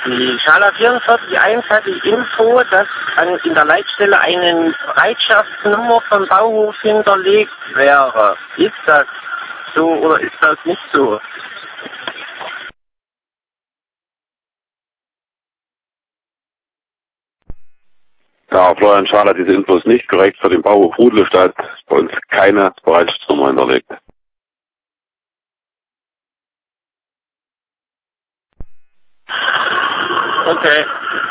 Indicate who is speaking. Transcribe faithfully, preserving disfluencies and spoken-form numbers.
Speaker 1: Die Schala vierundvierzig eins hat die Info, dass an, in der Leitstelle eine Bereitschaftsnummer vom Bauhof hinterlegt wäre. Ist das so oder ist das nicht so?
Speaker 2: Ja, Florian Schaler, diese Info ist nicht korrekt. Für den Bauhof Rudlestadt ist bei uns keine Bereitschaftsnummer hinterlegt.
Speaker 1: Okay.